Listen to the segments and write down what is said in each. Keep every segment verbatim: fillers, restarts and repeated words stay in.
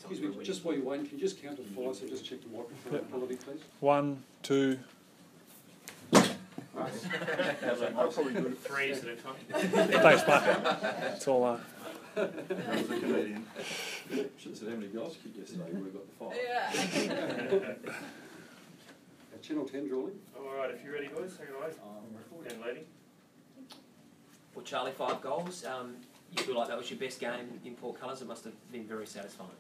Excuse me, just while you're waiting, can you just count to five, so just check the microphone Yep. quality, please? One, two. I'll probably do it. Three is the next one. Thanks, mate. That's all. Uh, That was a comedian. Should have said how many goals you kicked yesterday. You would have got the five. Uh, Channel ten drawing. Alright, if you're ready, boys, take it away. And lady. Well, Charlie, five goals. Um, you feel like that was your best game in Port Colours? It must have been very satisfying.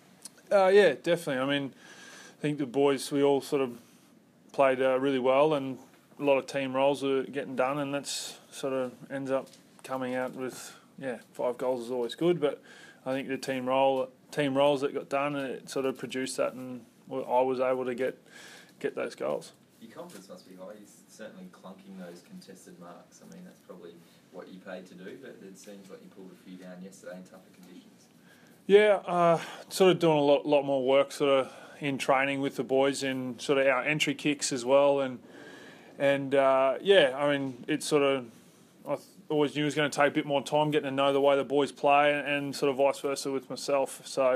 uh, yeah, definitely. I mean, I think the boys, we all sort of played uh, really well, and a lot of team roles are getting done, and that's sort of ends up coming out with, yeah, five goals is always good, but I think the team role, team roles that got done, it sort of produced that, and I was able to get get those goals. Your confidence must be high. You're certainly clunking those contested marks. I mean, that's probably what you paid to do, but it seems like you pulled a few down yesterday in tougher conditions. Yeah, uh, sort of doing a lot, lot more work sort of in training with the boys in sort of our entry kicks as well, and and uh, yeah, I mean, it's sort of, I th- always knew it was going to take a bit more time getting to know the way the boys play, and, and sort of vice versa with myself. So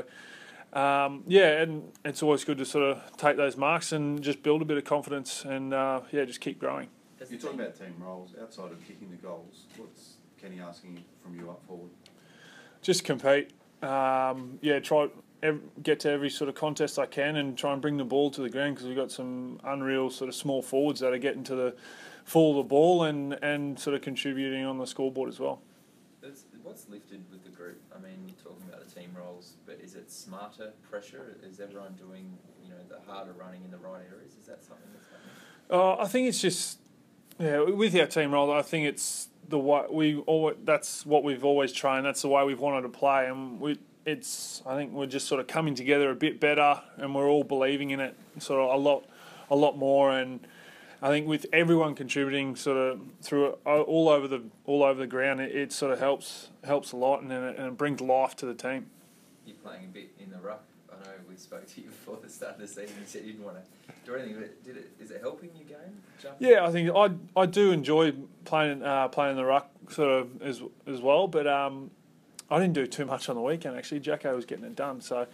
um, yeah, and it's always good to sort of take those marks and just build a bit of confidence, and uh, yeah, just keep growing. You're talking about team roles. Outside of kicking the goals, what's Kenny asking from you up forward? Just compete. Um, yeah, try ev- get to every sort of contest I can and try and bring the ball to the ground, because we've got some unreal sort of small forwards that are getting to the full of the ball and, and sort of contributing on the scoreboard as well. That's, what's lifted with the group? I mean, you're talking about the team roles, but is it smarter pressure? Is everyone doing, you know, the harder running in the right areas? Is that something that's happening? Uh, I think it's just, yeah, with our team role, I think it's the way we always, that's what we've always trained. That's the way we've wanted to play, and we. It's. I think we're just sort of coming together a bit better, and we're all believing in it sort of a lot, a lot more. And I think with everyone contributing sort of through all over the all over the ground, it, it sort of helps helps a lot, and it, and it brings life to the team. You're playing a bit in the ruck. I know we spoke to you before the start of the season. You said you didn't want to do anything, but did it? Is it helping your game? Jumping? Yeah, I think I I do enjoy playing uh, playing in the ruck sort of as as well, but um, I didn't do too much on the weekend actually. Jacko was getting it done, so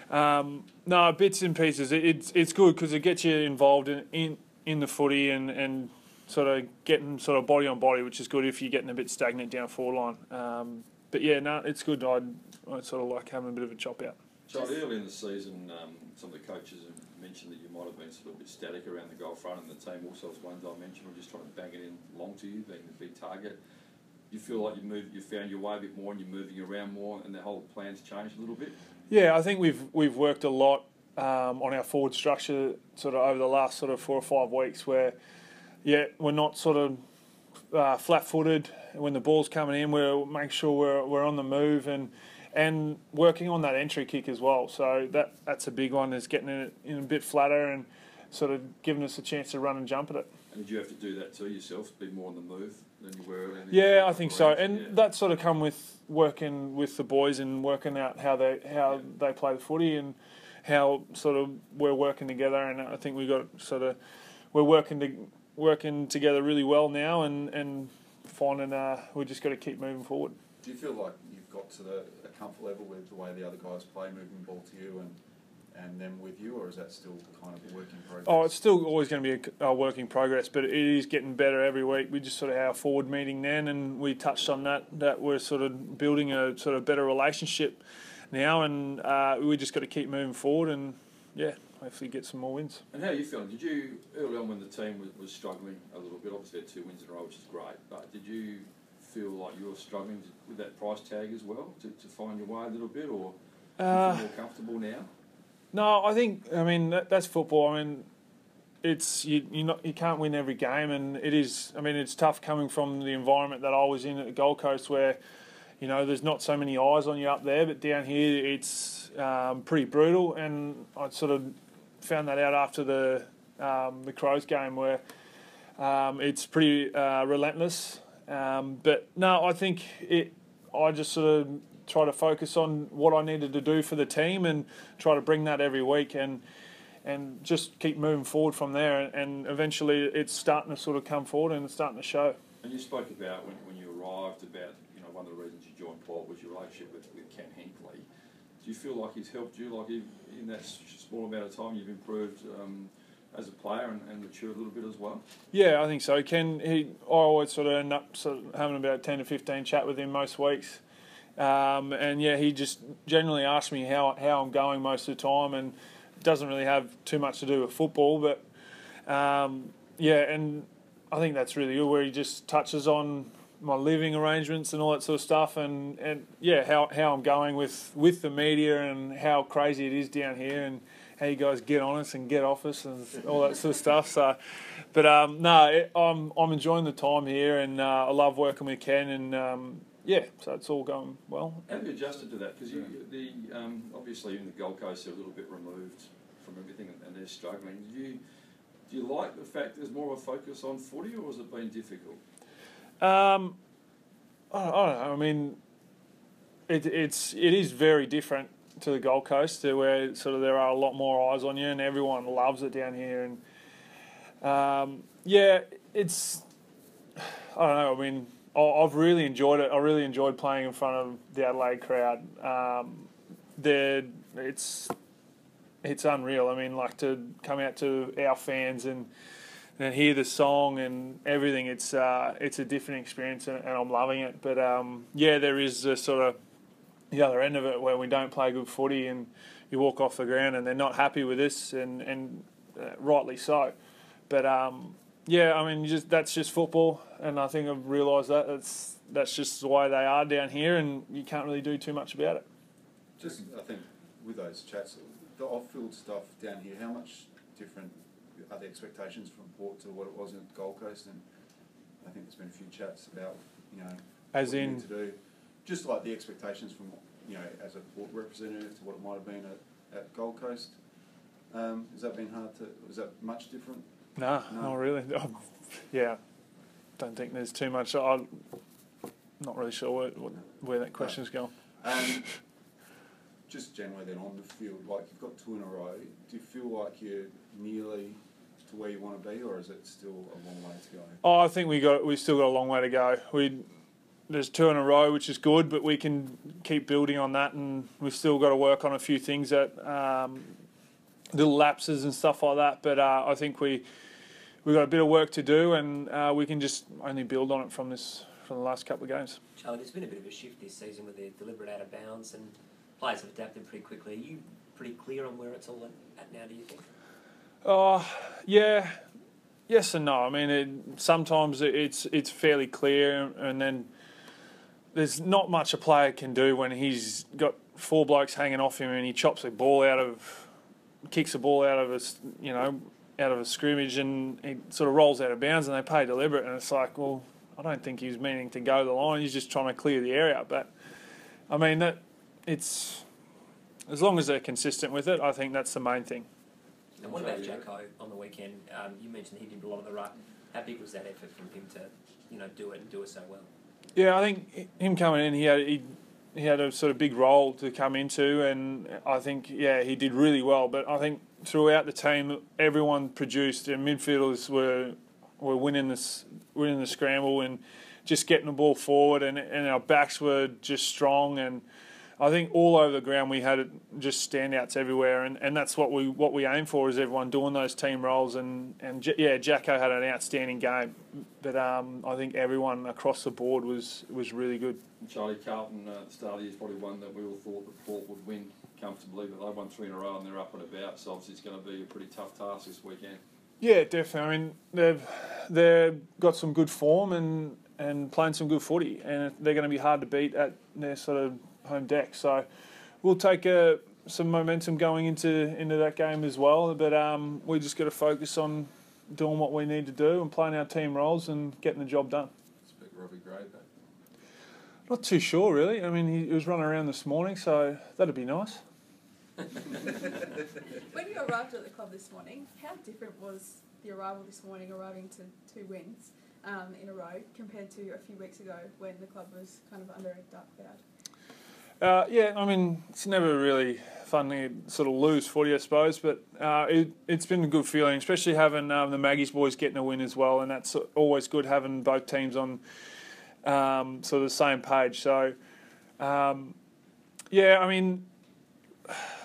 um, no bits and pieces. It, it's it's good because it gets you involved in, in in the footy and and sort of getting sort of body on body, which is good if you're getting a bit stagnant down forward line. Um, but yeah, no, it's good. I I sort of like having a bit of a chop out. Charlie, early in the season, um, some of the coaches have mentioned that you might have been sort of a bit static around the goal front, and the team also was one dimensional, just trying to bang it in long to you, being the big target. You feel like you moved, you found your way a bit more, and you're moving around more, and the whole plan's changed a little bit. Yeah, I think we've we've worked a lot um, on our forward structure sort of over the last sort of four or five weeks, where yeah, we're not sort of uh, flat-footed when the ball's coming in. We're making sure we're we're on the move and. And working on that entry kick as well. So that that's a big one, is getting it in a bit flatter and sort of giving us a chance to run and jump at it. And did you have to do that too yourself, be more on the move than you were earlier? Yeah, I think so. And yeah. that sort of come with working with the boys and working out how they how yeah. they play the footy and how sort of we're working together. And I think we got sort of we're working to working together really well now, and and finding uh, we just got to keep moving forward. Do you feel like you've got to the a comfort level with the way the other guys play, moving the ball to you and and them with you, or is that still kind of a work in progress? Oh, it's still always going to be a, a work in progress, but it is getting better every week. We just sort of had our forward meeting then, and we touched on that, that we're sort of building a sort of better relationship now, and uh, we just got to keep moving forward and, yeah, hopefully get some more wins. And how are you feeling? Did you, early on when the team was, was struggling a little bit, obviously had two wins in a row, which is great, but did you feel like you were struggling with that price tag as well, to, to find your way a little bit, or do you Uh, feel more comfortable now? No, I think, I mean, that, that's football. I mean, it's you you not you can't win every game, and it is. I mean, it's tough coming from the environment that I was in at the Gold Coast, where you know there's not so many eyes on you up there, but down here it's um, pretty brutal. And I sort of found that out after the um, the Crows game, where um, it's pretty uh, relentless. Um, but no, I think it. I just sort of try to focus on what I needed to do for the team and try to bring that every week and and just keep moving forward from there. And eventually it's starting to sort of come forward and it's starting to show. And you spoke about when, when you arrived about, you know, one of the reasons you joined Port was your relationship with, with Ken Hinkley. Do you feel like he's helped you, like in in that s- small amount of time you've improved um, as a player and, and matured a little bit as well? Yeah, I think so. Ken, he, I always sort of end up sort of having about ten to fifteen chat with him most weeks. Um, and yeah, he just generally asks me how, how I'm going most of the time, and doesn't really have too much to do with football. But um, yeah, and I think that's really good, where he just touches on my living arrangements and all that sort of stuff, and, and yeah, how, how I'm going with, with the media and how crazy it is down here, and how you guys get on us and get off us and all that sort of stuff. So, but um, no, it, I'm I'm enjoying the time here, and uh, I love working with Ken, and um, yeah, so it's all going well. Have you adjusted to that? Because you, the um, obviously in the Gold Coast they're a little bit removed from everything and they're struggling. Do you do you like the fact there's more of a focus on footy, or has it been difficult? Um, I, I don't know. I mean, it, it's it is very different to the Gold Coast, to where sort of there are a lot more eyes on you, and everyone loves it down here. And um, yeah, it's I don't know. I mean, I, I've really enjoyed it. I really enjoyed playing in front of the Adelaide crowd. Um, they're it's it's unreal. I mean, like, to come out to our fans and. And hear the song and everything, it's uh, it's a different experience, and, and I'm loving it. But um, yeah, there is a sort of the other end of it where we don't play good footy and you walk off the ground and they're not happy with us, and and uh, rightly so. But um, yeah, I mean, just that's just football, and I think I've realised that that's that's just the way they are down here, and you can't really do too much about it. Just, I think, with those chats, the off-field stuff down here, how much different are the expectations from Port to what it was at Gold Coast? And I think there's been a few chats about, you know, As what you in, need to do. Just like the expectations from, you know, as a Port representative to what it might have been at, at Gold Coast. Um, has that been hard to, was that much different? nah, No. not really. yeah, don't think there's too much. I'm not really sure where, what, where that question's going. Um, just generally then on the field, like you've got two in a row, do you feel like you're nearly to where you want to be, or is it still a long way to go? Oh, I think we got we still got a long way to go. We there's two in a row, which is good, but we can keep building on that, and we've still got to work on a few things that um, little lapses and stuff like that. But uh, I think we we got a bit of work to do, and uh, we can just only build on it from this from the last couple of games. Charlie, there's been a bit of a shift this season with the deliberate out of bounds, and players have adapted pretty quickly. Are you pretty clear on where it's all at, at now, do you think? Oh, yeah, yes and no. I mean, it, sometimes it, it's it's fairly clear, and then there's not much a player can do when he's got four blokes hanging off him and he chops a ball out of, kicks a ball out of a, you know, out of a scrimmage, and he sort of rolls out of bounds, and they play deliberate, and it's like, well, I don't think he was meaning to go the line. He's just trying to clear the area. But I mean, that it's as long as they're consistent with it, I think that's the main thing. And what about Jacko on the weekend? Um, you mentioned he did a lot of the right. How big was that effort from him to, you know, do it and do it so well? Yeah, I think him coming in, he had he, he had a sort of big role to come into, and I think yeah he did really well. But I think throughout the team, everyone produced, and midfielders were were winning this winning the scramble and just getting the ball forward, and and our backs were just strong, and I think all over the ground we had just standouts everywhere, and, and that's what we what we aim for, is everyone doing those team roles, and, and yeah, Jacko had an outstanding game, but um, I think everyone across the board was, was really good. Charlie, Carlton uh, at the start of the year is probably one that we all thought that Port would win comfortably, but they won three in a row and they're up and about, so obviously it's going to be a pretty tough task this weekend. Yeah, definitely. I mean, they've they've got some good form and, and playing some good footy, and they're going to be hard to beat at their sort of home deck. So we'll take uh, some momentum going into into that game as well. But um, we just got to focus on doing what we need to do and playing our team roles and getting the job done. Expect Robbie Gray back. Not too sure, really. I mean, he, he was running around this morning, so that'd be nice. When you arrived at the club this morning, how different was the arrival this morning, arriving to two wins um, in a row, compared to a few weeks ago when the club was kind of under a dark cloud? Uh, yeah, I mean, it's never really fun to sort of lose footy, I suppose, but uh, it, it's been a good feeling, especially having um, the Maggies boys getting a win as well, and that's always good, having both teams on um, sort of the same page. So, um, yeah, I mean,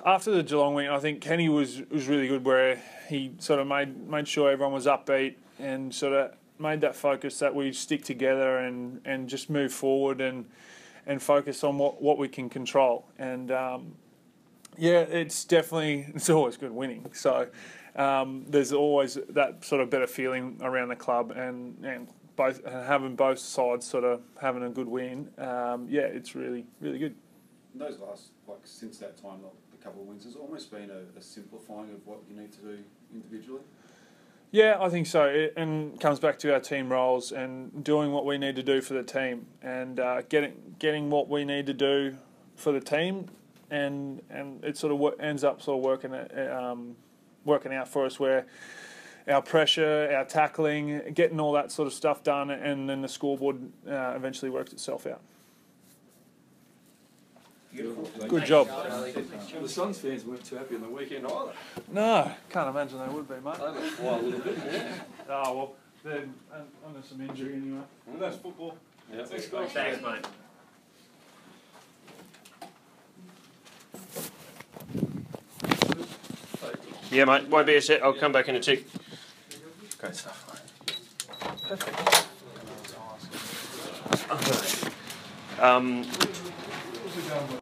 after the Geelong win, I think Kenny was was really good, where he sort of made made sure everyone was upbeat and sort of made that focus that we stick together and, and just move forward and and focus on what, what we can control. And um, yeah, it's definitely it's always good winning. So um, there's always that sort of better feeling around the club, and and both and having both sides sort of having a good win. Um, yeah, it's really really good. Those last, like since that time, like the couple of wins, has almost been a, a simplifying of what you need to do individually. Yeah, I think so. It and comes back to our team roles and doing what we need to do for the team, and uh, getting getting what we need to do for the team, and and it sort of wo- ends up sort of working um, working out for us, where our pressure, our tackling, getting all that sort of stuff done, and then the scoreboard uh, eventually works itself out. Beautiful. Good job. The Suns fans weren't too happy on the weekend either. No, can't imagine they would be, mate. They let fly a little bit more. Oh well, they're under some injury anyway. But that's football. Yeah. Thanks, guys. Thanks, mate. Yeah, mate. Won't be a sec. I'll come back in a tick. Great stuff, mate. Um,